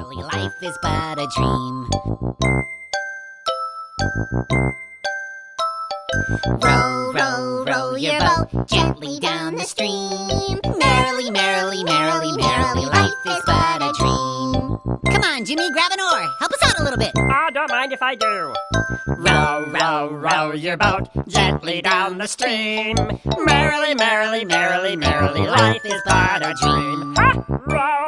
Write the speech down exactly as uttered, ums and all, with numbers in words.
merrily, life is but a dream. Row, row, row your boat gently down the stream. Merrily, merrily, merrily, merrily, life is but a dream. Come on, Jimmy, grab an oar. Help us out a little bit. Oh, don't mind if I do. Row, row, row your boat gently down the stream. Merrily, merrily, merrily, merrily, life is but a dream. Ha! Row,